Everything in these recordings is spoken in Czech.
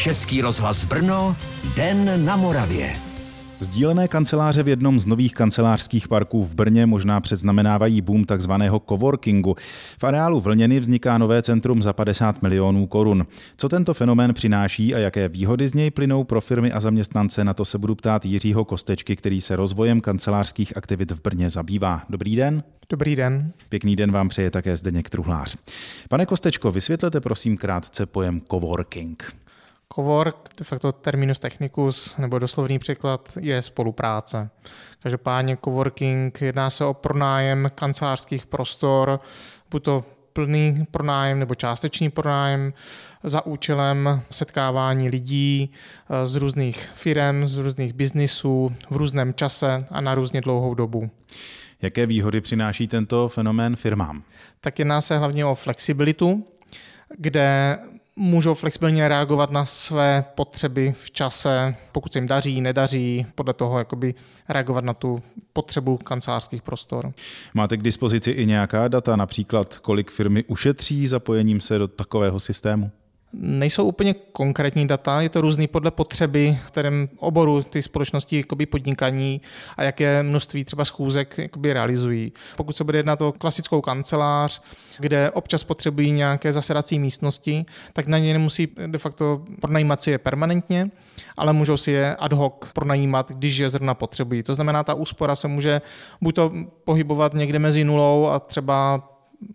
Český rozhlas Brno, Den na Moravě. Sdílené kanceláře v jednom z nových kancelářských parků v Brně možná předznamenávají boom takzvaného coworkingu. V areálu Vlněny vzniká nové centrum za 50 milionů korun. Co tento fenomén přináší a jaké výhody z něj plynou pro firmy a zaměstnance, na to se budu ptát Jiřího Kostečky, který se rozvojem kancelářských aktivit v Brně zabývá. Dobrý den. Dobrý den. Pěkný den vám přeje také Zdeněk Truhlář. Pane Kostečko, vysvětlete prosím krátce pojem coworking. Cowork, de facto terminus technicus, nebo doslovný překlad, je spolupráce. Každopádně coworking jedná se o pronájem kancelářských prostor, buď to plný pronájem nebo částečný pronájem za účelem setkávání lidí z různých firem, z různých biznisů v různém čase a na různě dlouhou dobu. Jaké výhody přináší tento fenomén firmám? Tak jedná se hlavně o flexibilitu, kde můžou flexibilně reagovat na své potřeby v čase, pokud se jim daří, nedaří, podle toho jakoby reagovat na tu potřebu kancelářských prostor. Máte k dispozici i nějaká data, například kolik firmy ušetří zapojením se do takového systému? Nejsou úplně konkrétní data, je to různý podle potřeby, v kterém oboru ty společnosti podnikají a jaké množství třeba schůzek realizují. Pokud se bude jednat o klasickou kancelář, kde občas potřebují nějaké zasedací místnosti, tak na ně nemusí de facto pronajímat si je permanentně, ale můžou si je ad hoc pronajímat, když je zrovna potřebují. To znamená, ta úspora se může buď to pohybovat někde mezi nulou a třeba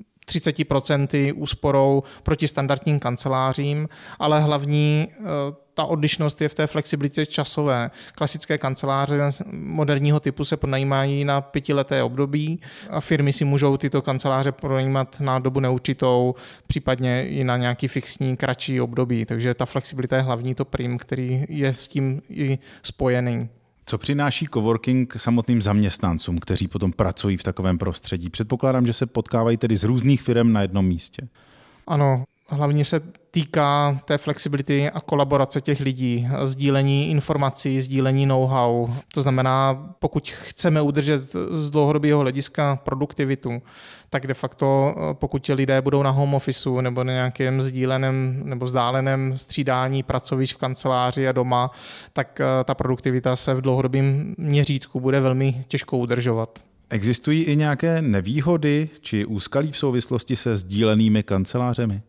30% úsporou proti standardním kancelářím, ale hlavní ta odlišnost je v té flexibilitě časové. Klasické kanceláře moderního typu se pronajímají na 5leté období a firmy si můžou tyto kanceláře pronajímat na dobu neurčitou, případně i na nějaký fixní, kratší období. Takže ta flexibilita je hlavní to prim, který je s tím i spojený. Co přináší coworking samotným zaměstnancům, kteří potom pracují v takovém prostředí? Předpokládám, že se potkávají tedy z různých firem na jednom místě. Ano, hlavně se týká té flexibility a kolaborace těch lidí, sdílení informací, sdílení know-how. To znamená, pokud chceme udržet z dlouhodobého hlediska produktivitu, tak de facto, pokud ti lidé budou na home officeu nebo na nějakém sdíleném nebo vzdáleném střídání pracovišť v kanceláři a doma, tak ta produktivita se v dlouhodobém měřítku bude velmi těžko udržovat. Existují i nějaké nevýhody či úskalí v souvislosti se sdílenými kancelářemi?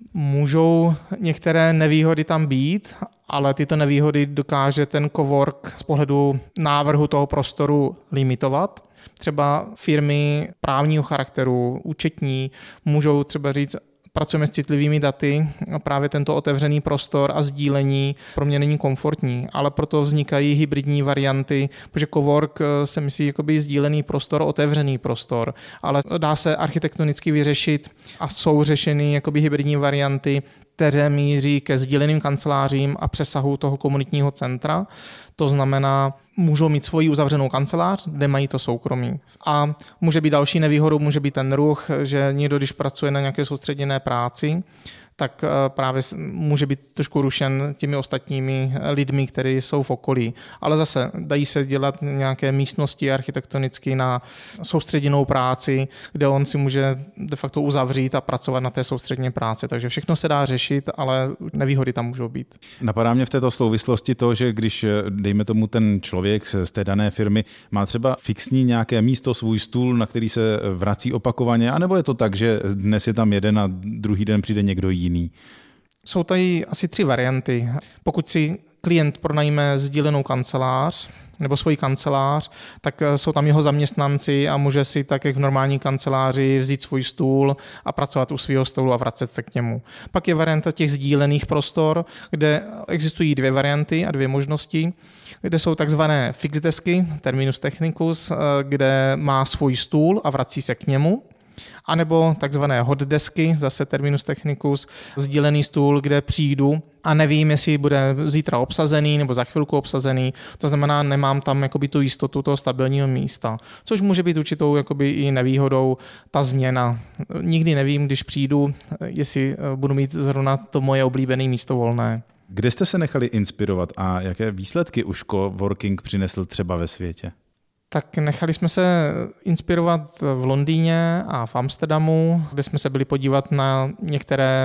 Můžou některé nevýhody tam být, ale tyto nevýhody dokáže ten cowork z pohledu návrhu toho prostoru limitovat. Třeba firmy právního charakteru, účetní, můžou třeba říct, pracujeme s citlivými daty a právě tento otevřený prostor a sdílení pro mě není komfortní, ale proto vznikají hybridní varianty, protože cowork se myslí jakoby sdílený prostor, otevřený prostor, ale dá se architektonicky vyřešit a jsou řešeny jakoby hybridní varianty, které míří ke sdíleným kancelářím a přesahu toho komunitního centra. To znamená, můžou mít svoji uzavřenou kancelář, kde mají to soukromí. A může být další nevýhodou, může být ten ruch, že někdo, když pracuje na nějaké soustředěné práci, tak právě může být trošku rušen těmi ostatními lidmi, kteří jsou v okolí. Ale zase dají se dělat nějaké místnosti architektonicky na soustředěnou práci, kde on si může de facto uzavřít a pracovat na té soustředěné práci. Takže všechno se dá řešit, ale nevýhody tam můžou být. Napadá mě v této souvislosti to, že když, dejme tomu, ten člověk z té dané firmy má třeba fixní nějaké místo, svůj stůl, na který se vrací opakovaně, anebo je to tak, že dnes je tam jeden a druhý den přijde někdo jiný? Jsou tady asi 3 varianty. Pokud si klient pronajme sdílenou kancelář nebo svoji kancelář, tak jsou tam jeho zaměstnanci a může si tak, jak v normální kanceláři, vzít svůj stůl a pracovat u svého stolu a vracet se k němu. Pak je varianta těch sdílených prostor, kde existují 2 varianty a 2 možnosti, kde jsou takzvané fixed desky, terminus technicus, kde má svůj stůl a vrací se k němu. A nebo takzvané hot desky, zase terminus technicus, sdílený stůl, kde přijdu a nevím, jestli bude zítra obsazený nebo za chvilku obsazený. To znamená, nemám tam jakoby tu jistotu toho stabilního místa, což může být určitou jakoby i nevýhodou ta změna. Nikdy nevím, když přijdu, jestli budu mít zrovna to moje oblíbené místo volné. Kde jste se nechali inspirovat a jaké výsledky už coworking přinesl třeba ve světě? Tak nechali jsme se inspirovat v Londýně a v Amsterdamu, kde jsme se byli podívat na některé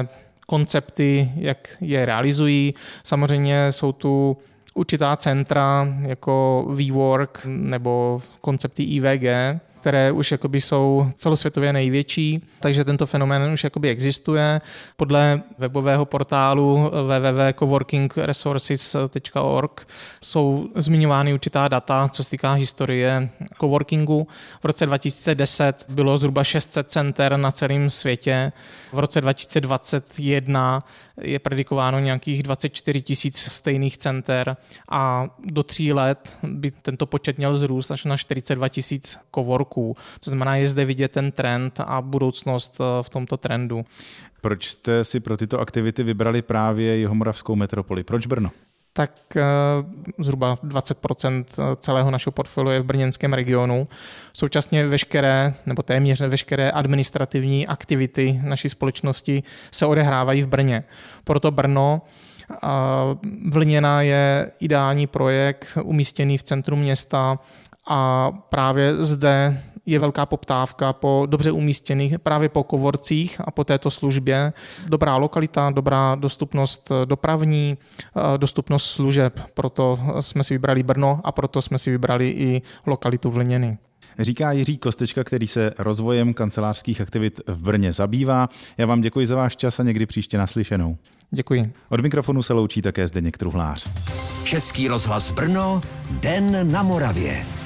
koncepty, jak je realizují. Samozřejmě jsou tu určitá centra jako WeWork nebo koncepty IVG, které už jakoby jsou celosvětově největší, takže tento fenomén už jakoby existuje. Podle webového portálu www.coworkingresources.org jsou zmiňovány určitá data, co se týká historie coworkingu. V roce 2010 bylo zhruba 600 center na celém světě. V roce 2021 je predikováno nějakých 24 000 stejných center a do 3 let by tento počet měl zrůst až na 42 000 coworků. To znamená, je zde vidět ten trend a budoucnost v tomto trendu. Proč jste si pro tyto aktivity vybrali právě Jihomoravskou metropoli? Proč Brno? Tak zhruba 20% celého našeho portfolia je v brněnském regionu. Současně veškeré, nebo téměř veškeré administrativní aktivity naší společnosti se odehrávají v Brně. Proto Brno Vlněna je ideální projekt umístěný v centru města a právě zde je velká poptávka po dobře umístěných, právě po coworkcích a po této službě. Dobrá lokalita, dobrá dostupnost dopravní, dostupnost služeb. Proto jsme si vybrali Brno a proto jsme si vybrali i lokalitu Vlněny. Říká Jiří Kostečka, který se rozvojem kancelářských aktivit v Brně zabývá. Já vám děkuji za váš čas a někdy příště naslyšenou. Děkuji. Od mikrofonu se loučí také Zdeněk Truhlář. Český rozhlas Brno, Den na Moravě.